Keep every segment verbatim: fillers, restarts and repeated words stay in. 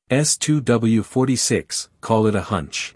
S two W forty-six, call it a hunch.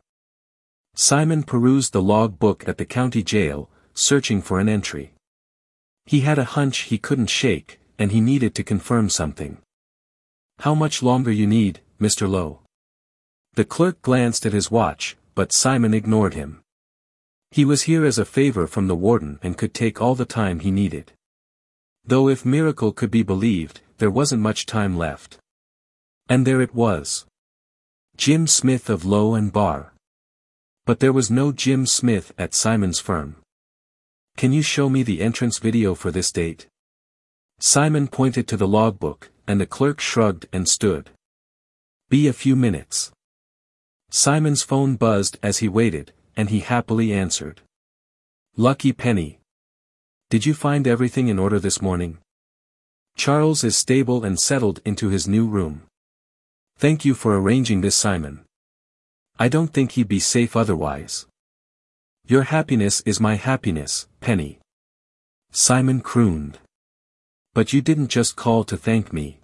Simon perused the log book at the county jail, searching for an entry. He had a hunch he couldn't shake, and he needed to confirm something. How much longer you need, Mister Lowe? The clerk glanced at his watch, but Simon ignored him. He was here as a favor from the warden and could take all the time he needed. Though if Miracle could be believed, there wasn't much time left. And there it was. Jim Smith of Lowe and Barr. But there was no Jim Smith at Simon's firm. Can you show me the entrance video for this date? Simon pointed to the logbook, and the clerk shrugged and stood. Be a few minutes. Simon's phone buzzed as he waited, and he happily answered. Lucky penny. Did you find everything in order this morning? Charles is stable and settled into his new room. Thank you for arranging this, Simon. I don't think he'd be safe otherwise. Your happiness is my happiness, Penny. Simon crooned. But you didn't just call to thank me.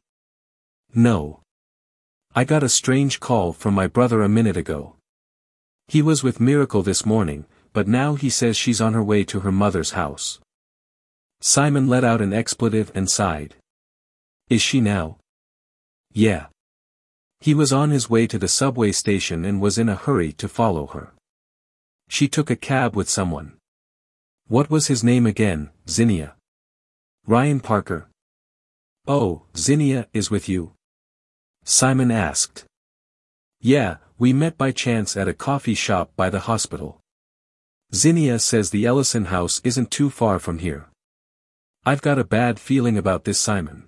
No. I got a strange call from my brother a minute ago. He was with Miracle this morning, but now he says she's on her way to her mother's house. Simon let out an expletive and sighed. Is she now? Yeah. He was on his way to the subway station and was in a hurry to follow her. She took a cab with someone. What was his name again, Zinnia? Ryan Parker. Oh, Zinnia is with you? Simon asked. Yeah, we met by chance at a coffee shop by the hospital. Zinnia says the Ellison house isn't too far from here. I've got a bad feeling about this, Simon.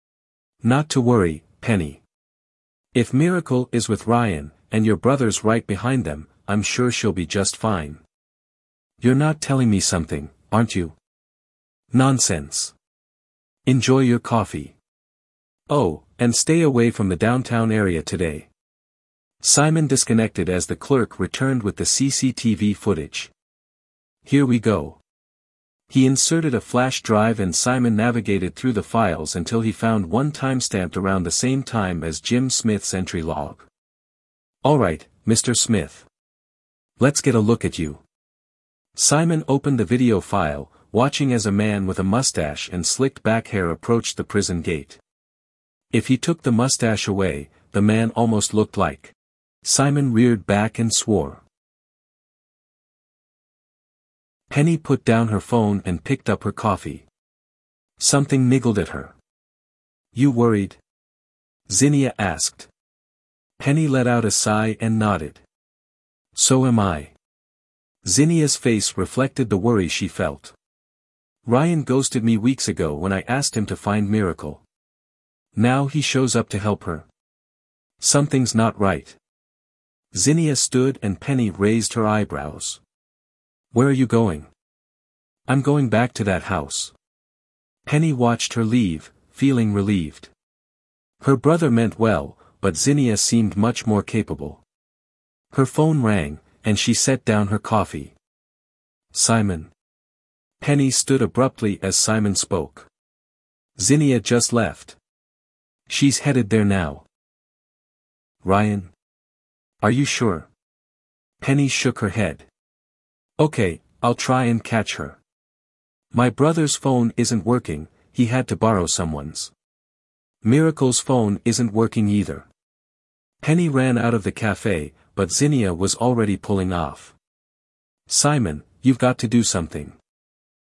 Not to worry, Penny. If Miracle is with Ryan, and your brother's right behind them, I'm sure she'll be just fine. You're not telling me something, aren't you? Nonsense. Enjoy your coffee. Oh, and stay away from the downtown area today. Simon disconnected as the clerk returned with the C C T V footage. Here we go. He inserted a flash drive and Simon navigated through the files until he found one timestamped around the same time as Jim Smith's entry log. Alright, Mister Smith. Let's get a look at you. Simon opened the video file, watching as a man with a mustache and slicked back hair approached the prison gate. If he took the mustache away, the man almost looked like. Simon reared back and swore. Penny put down her phone and picked up her coffee. Something niggled at her. You worried? Zinnia asked. Penny let out a sigh and nodded. So am I. Zinnia's face reflected the worry she felt. Ryan ghosted me weeks ago when I asked him to find Miracle. Now he shows up to help her. Something's not right. Zinnia stood and Penny raised her eyebrows. Where are you going? I'm going back to that house. Penny watched her leave, feeling relieved. Her brother meant well, but Zinnia seemed much more capable. Her phone rang, and she set down her coffee. Simon. Penny stood abruptly as Simon spoke. Zinnia just left. She's headed there now. Ryan? Are you sure? Penny shook her head. Okay, I'll try and catch her. My brother's phone isn't working, he had to borrow someone's. Miracle's phone isn't working either. Penny ran out of the cafe, but Zinnia was already pulling off. Simon, you've got to do something.